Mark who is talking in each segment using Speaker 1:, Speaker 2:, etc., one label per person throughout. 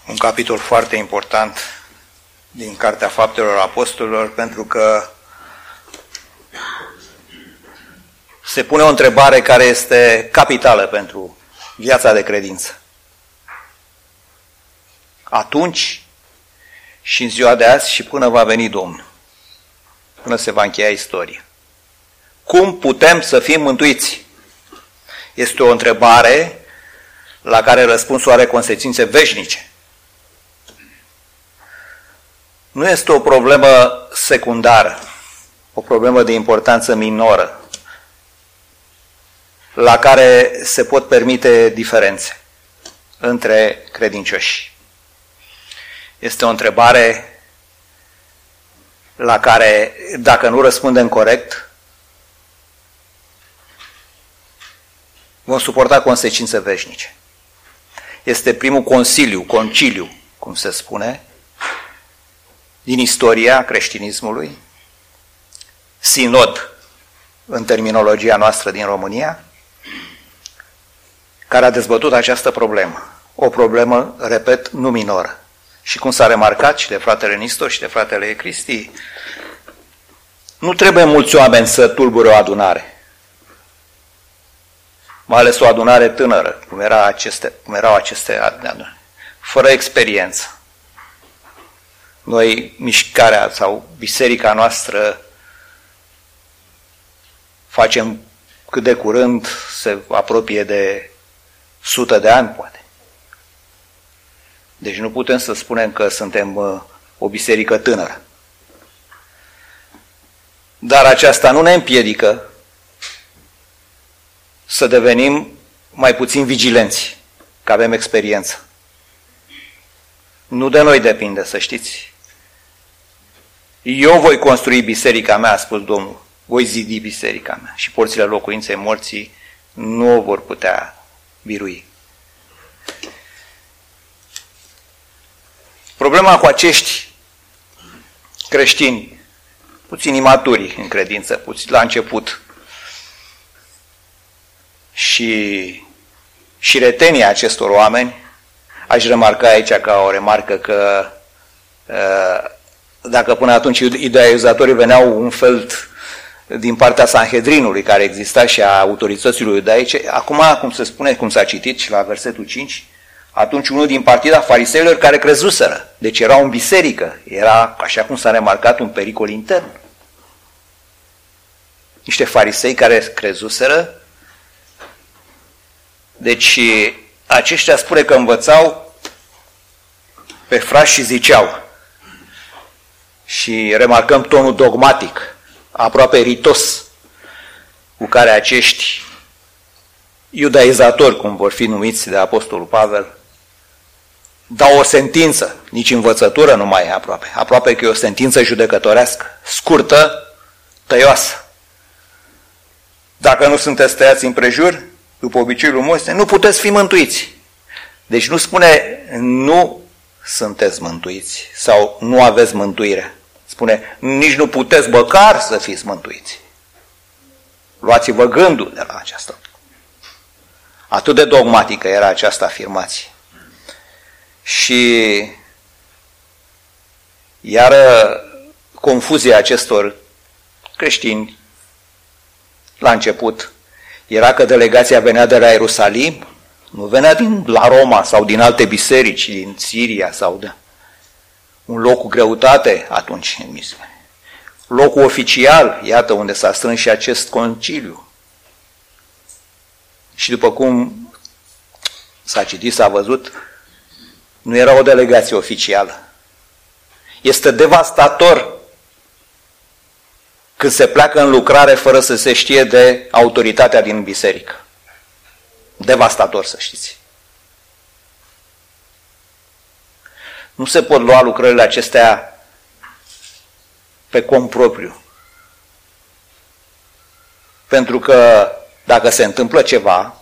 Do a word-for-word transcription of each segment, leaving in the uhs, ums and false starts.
Speaker 1: un capitol foarte important din Cartea Faptelor Apostolilor, pentru că se pune o întrebare care este capitală pentru viața de credință. Atunci și în ziua de azi și până va veni Domnul, până se va încheia istoria. Cum putem să fim mântuiți? Este o întrebare la care răspunsul are consecințe veșnice. Nu este o problemă secundară, o problemă de importanță minoră, la care se pot permite diferențe între credincioși. Este o întrebare la care, dacă nu răspundem corect, vom suporta consecințe veșnice. Este primul consiliu, conciliu, cum se spune, din istoria creștinismului, sinod, în terminologia noastră din România, care a dezbătut această problemă. O problemă, repet, nu minoră. Și cum s-a remarcat și de fratele Nistor și de fratele Cristi, nu trebuie mulți oameni să tulbure o adunare. Mai ales o adunare tânără, cum, era aceste, cum erau aceste adunări, fără experiență. Noi, mișcarea sau biserica noastră, facem cât de curând se apropie de sută de ani, poate. Deci nu putem să spunem că suntem o biserică tânără. Dar aceasta nu ne împiedică să devenim mai puțin vigilenți, că avem experiență. Nu de noi depinde, să știți. Eu voi construi biserica mea, a spus Domnul. Voi zidi biserica mea și porțile locuinței morții nu o vor putea birui. Problema cu acești creștini, puțin imaturi în credință, puțin la început, și, și retenia acestor oameni, aș remarca aici ca o remarcă că dacă până atunci iudaizatorii veneau un fel din partea Sanhedrinului care exista și a autorităților iudaice, acum, cum se spune, cum s-a citit și la versetul cinci, atunci unul din partida fariseilor care crezuseră. Deci era în biserică, era, așa cum s-a remarcat, un pericol intern. Niște farisei care crezuseră. Deci aceștia spune că învățau pe frați și ziceau. Și remarcăm tonul dogmatic, aproape ritos, cu care acești iudaizatori, cum vor fi numiți de Apostolul Pavel, dau o sentință, nici învățătură nu mai e aproape, aproape că e o sentință judecătorească, scurtă, tăioasă. Dacă nu sunteți tăiați împrejur, după obiceiul lui Moise, nu puteți fi mântuiți. Deci nu spune nu sunteți mântuiți sau nu aveți mântuire. Spune nici nu puteți măcar să fiți mântuiți. Luați-vă gândul de la aceasta. Atât de dogmatică era această afirmație. Și iar confuzia acestor creștini la început era că delegația venea de la Ierusalim, nu venea din la Roma sau din alte biserici, din Siria sau de un loc cu greutate atunci în misiune. Locul oficial, iată unde s-a strâns și acest conciliu. Și după cum s-a citit, s-a văzut, nu era o delegație oficială. Este devastator când se pleacă în lucrare fără să se știe de autoritatea din biserică. Devastator, să știți. Nu se pot lua lucrările acestea pe cont propriu. Pentru că dacă se întâmplă ceva,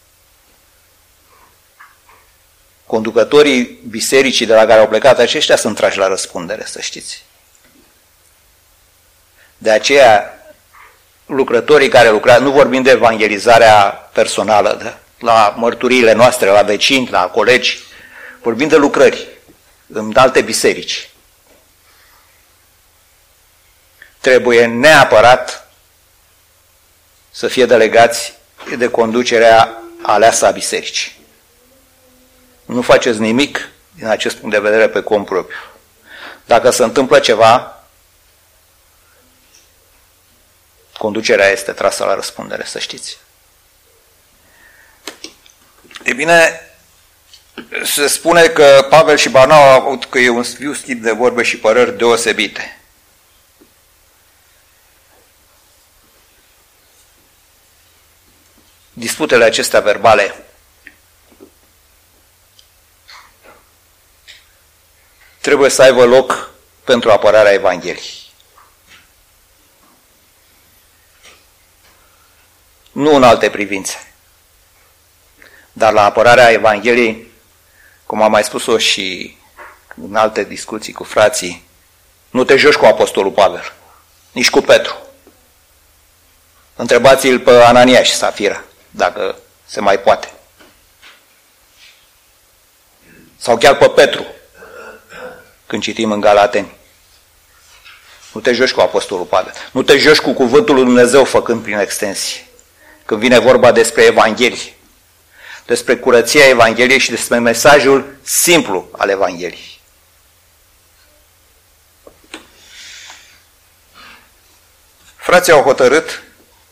Speaker 1: conducătorii bisericii de la care au plecat aceștia sunt trași la răspundere, să știți. De aceea, lucrătorii care lucrează, nu vorbim de evangelizarea personală, de, la mărturiile noastre, la vecini, la colegi, Vorbim de lucrări în alte biserici. Trebuie neapărat să fie delegați de conducerea aleasă a bisericii. Nu faceți nimic din acest punct de vedere pe cont propriu. Dacă se întâmplă ceva, conducerea este trasă la răspundere, să știți. E bine, se spune că Pavel și Barnaba au avut că e un viu schimb de vorbe și păreri deosebite. Disputele acestea verbale trebuie să aibă loc pentru apărarea Evangheliei. Nu în alte privințe, dar la apărarea Evangheliei, cum am mai spus-o și în alte discuții cu frații, nu te joci cu apostolul Pavel, nici cu Petru. Întrebați-l pe Anania și Safira, dacă se mai poate. Sau chiar pe Petru, când citim în Galateni. Nu te joci cu apostolul Pavel. Nu te joci cu cuvântul lui Dumnezeu făcând prin extensie. Când vine vorba despre Evanghelie, despre curăția Evangheliei și despre mesajul simplu al Evangheliei. Frații au hotărât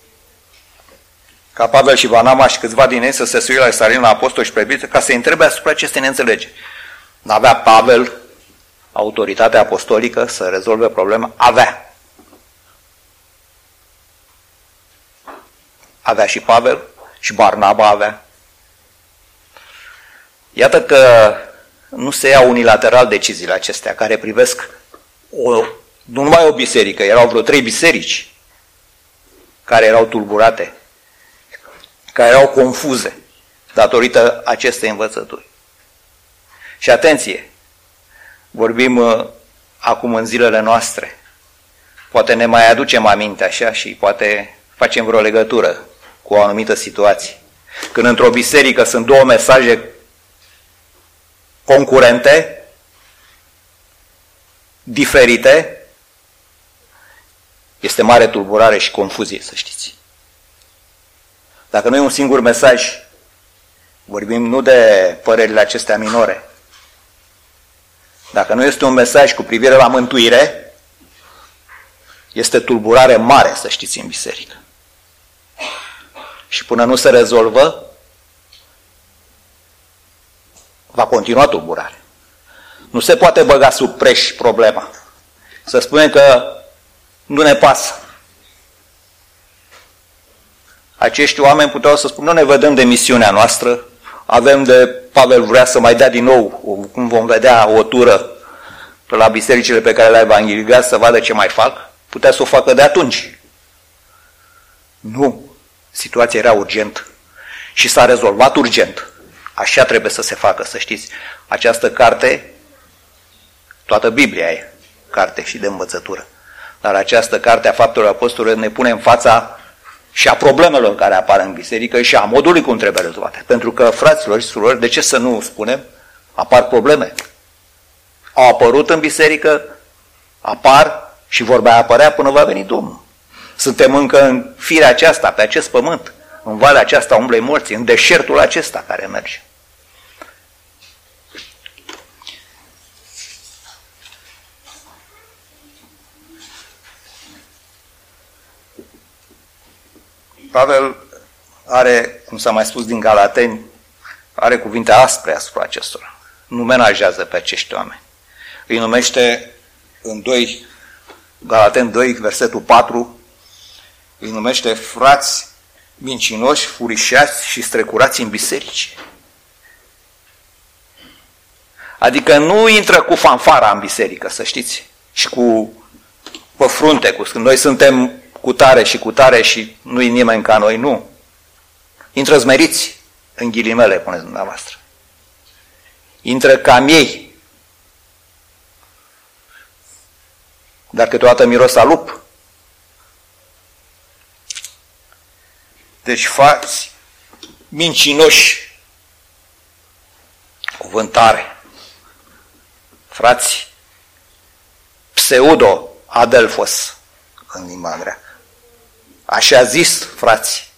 Speaker 1: ca Pavel și Barnaba și câțiva din ei să se suie la Ierusalim la apostoli și prebiți ca să-i întrebe asupra acestei neînțelegeri. N-avea Pavel autoritatea apostolică să rezolve problema? Avea. Avea și Pavel și Barnaba avea. Iată că nu se iau unilateral deciziile acestea care privesc o, nu numai o biserică, erau vreo trei biserici care erau tulburate, care erau confuze datorită acestei învățături. Și atenție, vorbim uh, acum în zilele noastre, poate ne mai aducem aminte așa și poate facem vreo legătură cu o anumită situație. Când într-o biserică sunt două mesaje concurente, diferite, este mare tulburare și confuzie, să știți. Dacă nu e un singur mesaj, vorbim nu de părerile acestea minore, dacă nu este un mesaj cu privire la mântuire, este tulburare mare, să știți, în biserică. Și până nu se rezolvă, va continua tulburarea. Nu se poate băga sub preș problema. Să spunem că nu ne pasă. Acești oameni puteau să spună, nu ne vedem de misiunea noastră, avem de, Pavel vrea să mai dea din nou, cum vom vedea, o tură la bisericile pe care le-a evangelizat să vadă ce mai fac, putea să o facă de atunci. Nu. Situația era urgentă și s-a rezolvat urgent. Așa trebuie să se facă, să știți. Această carte, toată Biblia e carte și de învățătură, dar această carte a Faptelor Apostolilor ne pune în fața și a problemelor care apar în biserică și a modului cum trebuie rezolvate. Pentru că, fraților și surori, de ce să nu spunem, apar probleme. Au apărut în biserică, apar și vor mai apărea până va veni Domnul. Suntem încă în firea aceasta, pe acest pământ, în valea aceasta umblei morții, în deșertul acesta care merge. Pavel are, cum s-a mai spus din Galateni, are cuvinte aspre asupra acestora. Nu menajează pe acești oameni. Îi numește în doi, Galateni doi, versetul patru, îi numește frați mincinoși, furișați și strecurați în biserici. Adică nu intră cu fanfara în biserică, să știți, și cu pe frunte, cu noi suntem cu tare și cu tare și nu-i nimeni ca noi, nu. Intră zmeriți, în ghilimele, puneți dumneavoastră. Intră cam ei, dar câteodată miros a lup. Deci fați mincinoși, cuvânt tare. frați, pseudo-adelphos în limba greacă. Așa zis, frați.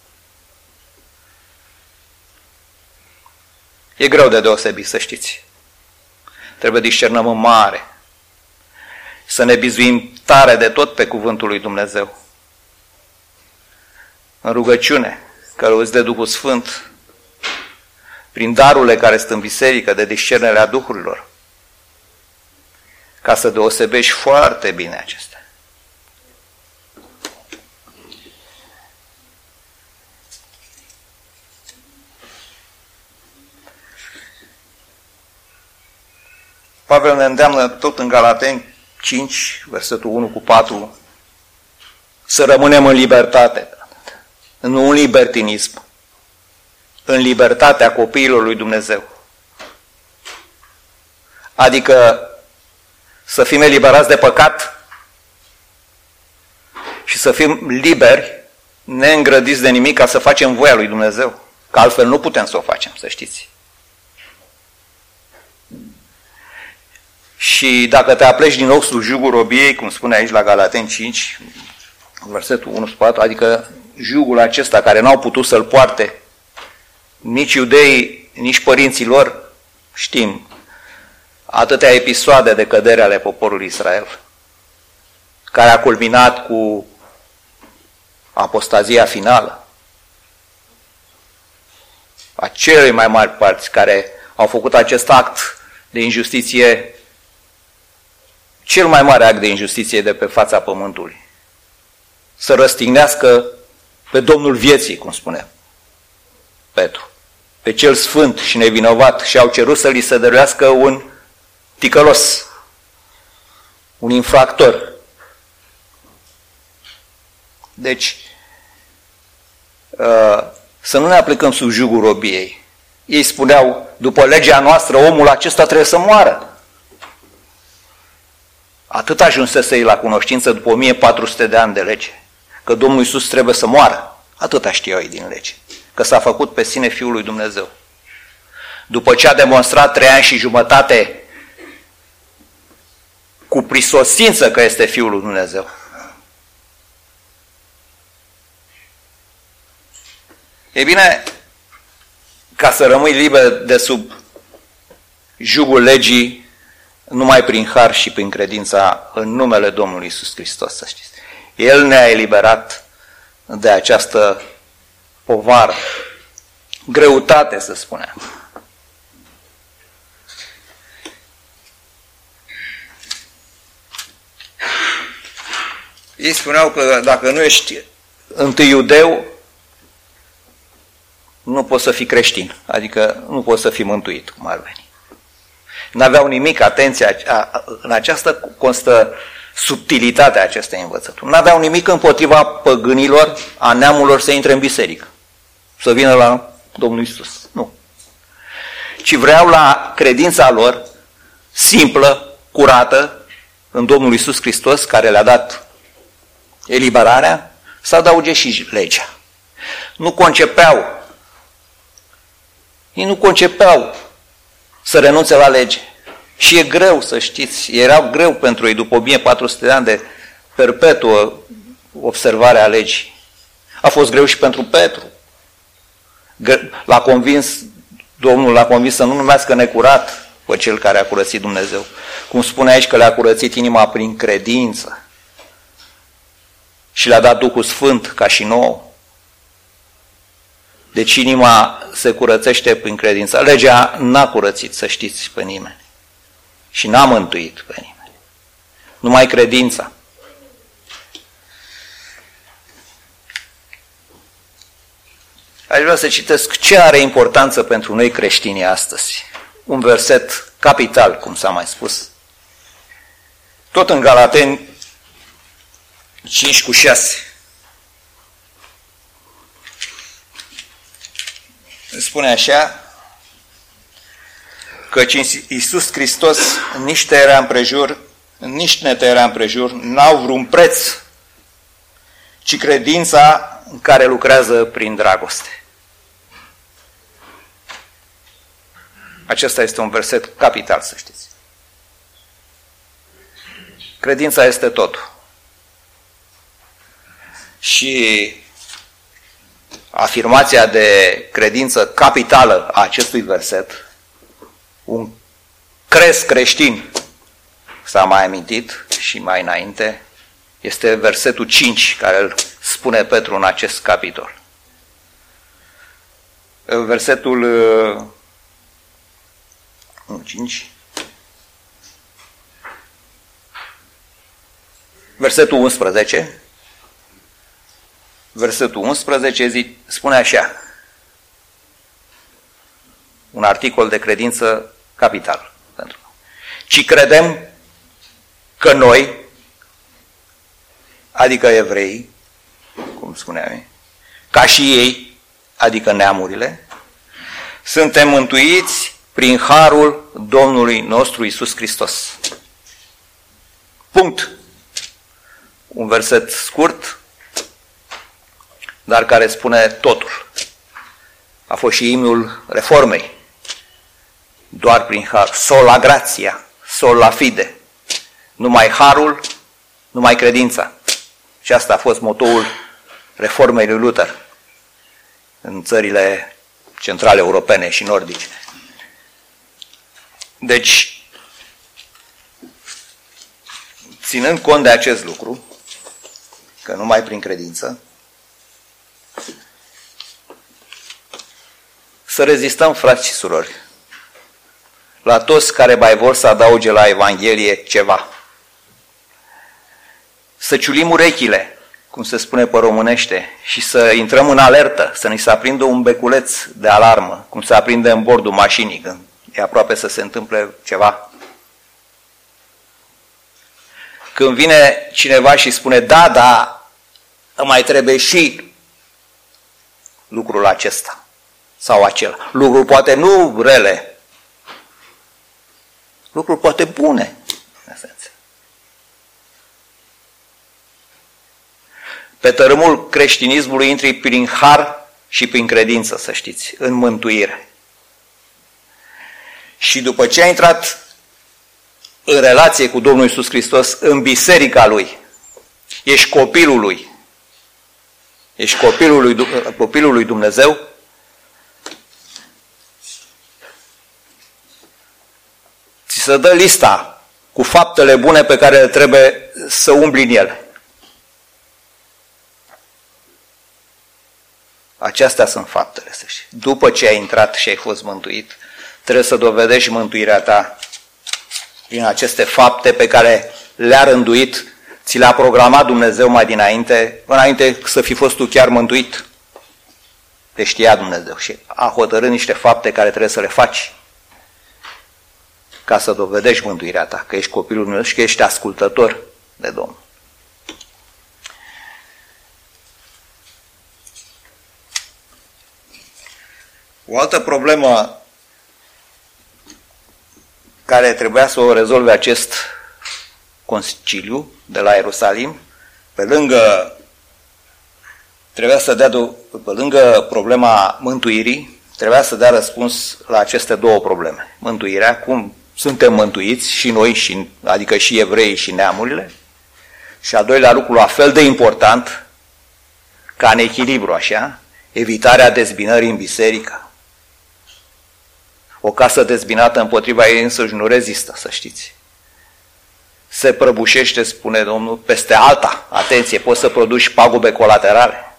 Speaker 1: E greu de deosebit, să știți. Trebuie discernământ mare. Să ne bizuim tare de tot pe cuvântul lui Dumnezeu. În rugăciune, călăuziți de Duhul Sfânt, prin darurile care sunt în biserică, de discernerea duhurilor, ca să deosebești foarte bine acestea. Pavel ne îndeamnă tot în Galateni cinci, versetul unu cu patru, să rămânem în libertate, nu în libertinism, în libertatea copiilor lui Dumnezeu. Adică să fim eliberați de păcat și să fim liberi, neîngrădiți de nimic, ca să facem voia lui Dumnezeu. Că altfel nu putem să o facem, să știți. Și dacă te apleci din nou sub jugul robiei, cum spune aici la Galateni cinci, versetul unu patru, adică jugul acesta care n-au putut să-l poarte nici iudeii, nici părinții lor, știm, atâtea episoade de cădere ale poporului Israel, care a culminat cu apostazia finală a celei mai mari părți care au făcut acest act de injustiție, cel mai mare act de injustiție de pe fața pământului. Să răstignească pe Domnul vieții, cum spune Petru, pe cel sfânt și nevinovat, și au cerut să li se dăruiască un ticălos, un infractor. Deci, să nu ne aplicăm sub jugul robiei. Ei spuneau, după legea noastră, omul acesta trebuie să moară. Atât ajunsese ei la cunoștință după o mie patru sute de ani de lege, că Domnul Iisus trebuie să moară. Atâta știau ei din lege, că s-a făcut pe sine Fiul lui Dumnezeu. După ce a demonstrat trei ani și jumătate cu prisosință că este Fiul lui Dumnezeu. E bine, ca să rămâi liber de sub jugul legii, numai prin har și prin credința în numele Domnului Iisus Hristos, să știți. El ne-a eliberat de această povară, greutate, să spunem. Ei spuneau că dacă nu ești întâi iudeu, nu poți să fii creștin, adică nu poți să fii mântuit, cum ar veni. N-aveau nimic, atenție, în aceasta constă subtilitatea acestei învățături. N-aveau nimic împotriva păgânilor, a neamurilor să intre în biserică, să vină la Domnul Iisus. Nu. Ci vreau la credința lor, simplă, curată, în Domnul Iisus Hristos, care le-a dat eliberarea, să adauge și legea. Nu concepeau, ei nu concepeau să renunțe la lege. Și e greu, să știți, era greu pentru ei după o mie patru sute de ani de perpetuă observare a legii. A fost greu și pentru Petru. L-a convins, Domnul l-a convins să nu numească necurat pe cel care a curățit Dumnezeu. Cum spune aici că le-a curățit inima prin credință și le-a dat Duhul Sfânt ca și nouă. Deci inima se curățește prin credință. Legea n-a curățit, să știți, pe nimeni. Și n-a mântuit pe nimeni. Numai credința. Aș vrea să citesc ce are importanță pentru noi creștinii astăzi. Un verset capital, cum s-a mai spus. Tot în Galateni cinci cu șase. Spune așa, căci Iisus Hristos nici tăierea împrejur, nici netăierea împrejur n-au vreun preț, ci credința în care lucrează prin dragoste. Acesta este un verset capital, să știți. Credința este totul. Și afirmația de credință capitală a acestui verset, un crez creștin, s-a mai amintit și mai înainte, este versetul cinci, care îl spune Petru în acest capitol. Versetul cinci. Versetul unsprezece. Versetul unsprezece zi, spune așa. Un articol de credință capital pentru noi. Ci credem că noi, adică evrei, cum spuneam, ca și ei, adică neamurile, suntem mântuiți prin harul Domnului nostru Iisus Hristos. Punct. Un verset scurt, dar care spune totul. A fost și imnul Reformei. Doar prin har. Sola gratia, sola fide. Numai harul, numai credința. Și asta a fost motoul Reformei lui Luther în țările centrale europene și nordice. Deci, ținând cont de acest lucru, că numai prin credință, să rezistăm, frați și surori, la toți care mai vor să adauge la Evanghelie ceva. Să ciulim urechile, cum se spune pe românește, și să intrăm în alertă, să ni se aprindă un beculeț de alarmă, cum se aprinde în bordul mașinii când e aproape să se întâmple ceva. Când vine cineva și spune, da, da, mai trebuie și lucrul acesta sau acela. Lucruri poate nu rele, lucruri poate bune, în esență. Pe tărâmul creștinismului intri prin har și prin credință, să știți, în mântuire. Și după ce ai intrat în relație cu Domnul Iisus Hristos, în biserica Lui, ești copilul Lui, ești copilul lui, copilul lui Dumnezeu, ți se dă lista cu faptele bune pe care trebuie să umbli în ele. Acestea sunt faptele, să știi. După ce ai intrat și ai fost mântuit, trebuie să dovedești mântuirea ta prin aceste fapte pe care le-a rânduit, ți le-a programat Dumnezeu mai dinainte, înainte să fi fost tu chiar mântuit. Te știa Dumnezeu și a hotărât niște fapte care trebuie să le faci ca să dovedești mântuirea ta, că ești copilul Dumnezeu și că ești ascultător de Domnul. O altă problemă care trebuia să o rezolve acest conciliu de la Ierusalim, pe lângă trebuia să dea, pe lângă problema mântuirii, trebuia să dea răspuns la aceste două probleme. Mântuirea, cum suntem mântuiți și noi, și, adică și evreii și neamurile, și al doilea lucru, la fel de important, ca în echilibru, așa, evitarea dezbinării în biserică. O casă dezbinată împotriva ei însăși nu rezistă, să știți. Se prăbușește, spune Domnul, peste alta. Atenție, poți să produci pagube colaterale.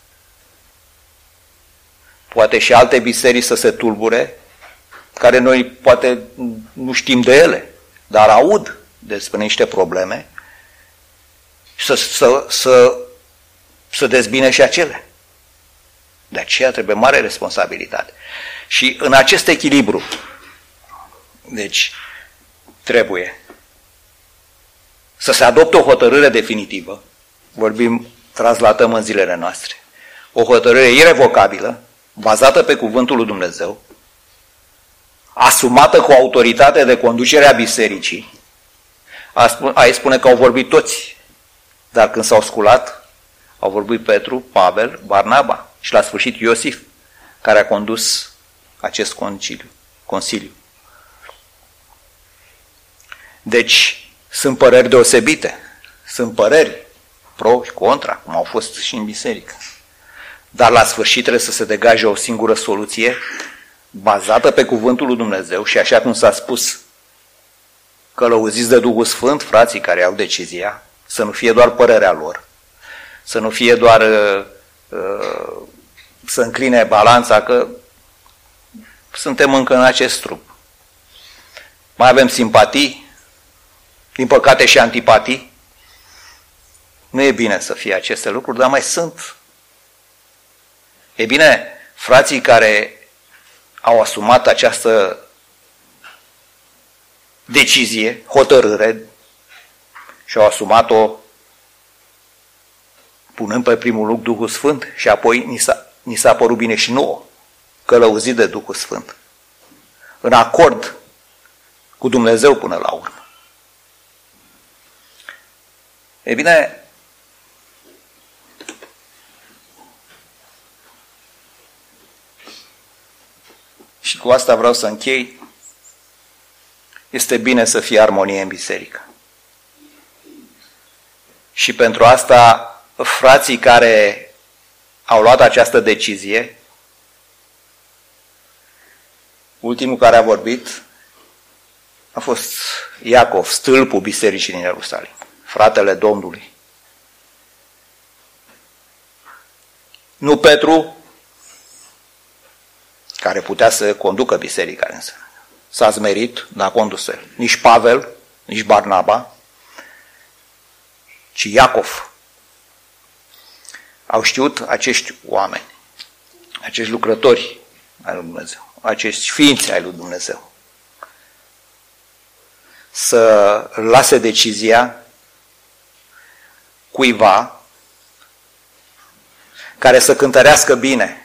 Speaker 1: Poate și alte biserici să se tulbure, care noi poate nu știm de ele, dar aud despre niște probleme, să, să, să, să dezbine și acele. De aceea trebuie mare responsabilitate. Și în acest echilibru, deci, trebuie să se adopte o hotărâre definitivă, vorbim, translatăm în zilele noastre, o hotărâre irevocabilă, bazată pe cuvântul lui Dumnezeu, asumată cu autoritate de conducere a bisericii. Aici spune că au vorbit toți, dar când s-au sculat, au vorbit Petru, Pavel, Barnaba și la sfârșit Iosif, care a condus acest conciliu, consiliu. Deci, Sunt păreri deosebite, sunt păreri pro și contra, cum au fost și în biserică. Dar la sfârșit trebuie să se degaje o singură soluție bazată pe cuvântul lui Dumnezeu și așa cum s-a spus, călăuziți de Duhul Sfânt, frații care au decizia, să nu fie doar părerea lor, să nu fie doar uh, uh, să încline balanța, că suntem încă în acest trup. Mai avem simpatii, din păcate și antipatii. Nu e bine să fie aceste lucruri, dar mai sunt. E bine, frații care au asumat această decizie, hotărâre, și au asumat-o punând pe primul loc Duhul Sfânt și apoi ni s-a, ni s-a părut bine și nouă, călăuzit de Duhul Sfânt, în acord cu Dumnezeu până la urmă. E bine, și cu asta vreau să închei, este bine să fie armonie în biserică. Și pentru asta, frații care au luat această decizie, ultimul care a vorbit a fost Iacov, stâlpul bisericii din Ierusalim, fratele Domnului. Nu Petru, care putea să conducă biserica însă. S-a zmerit, n-a condus el. Nici Pavel, nici Barnaba, ci Iacov. Au știut acești oameni, acești lucrători ai lui Dumnezeu, acești ființe ai lui Dumnezeu, să lase decizia cuiva care să cântărească bine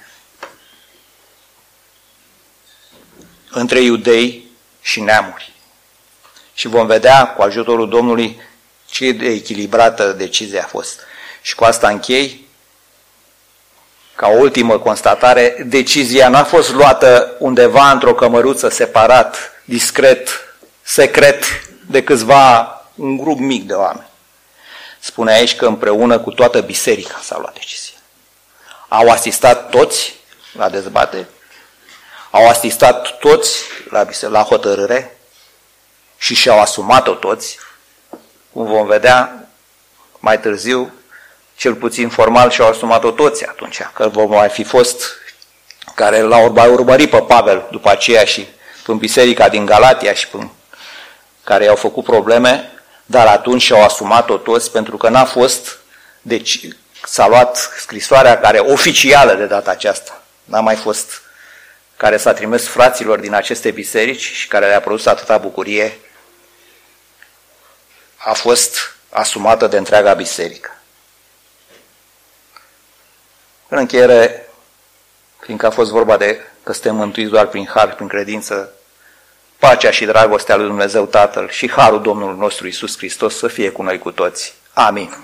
Speaker 1: între iudei și neamuri. Și vom vedea cu ajutorul Domnului ce de echilibrată decizia a fost. Și cu asta închei, ca o ultimă constatare, decizia n-a fost luată undeva într-o cămăruță separat, discret, secret, de câțiva, un grup mic de oameni. Spune aici că împreună cu toată biserica s-a luat decizia. Au asistat toți la dezbatere, au asistat toți la, la hotărâre și și-au asumat-o toți, cum vom vedea mai târziu, cel puțin formal și-au asumat-o toți atunci, că vom mai fi fost care l-au urmărit pe Pavel după aceea și în biserica din Galatia și până care i-au făcut probleme, dar atunci și-au asumat-o toți pentru că n-a fost, deci s-a luat scrisoarea care oficială de data aceasta, n-a mai fost, care s-a trimis fraților din aceste biserici și care le-a produs atâta bucurie, a fost asumată de întreaga biserică. În încheiere, fiindcă a fost vorba de că suntem mântuiți doar prin har, prin credință, pacea și dragostea lui Dumnezeu Tatăl și harul Domnului nostru Iisus Hristos să fie cu noi cu toți. Amin.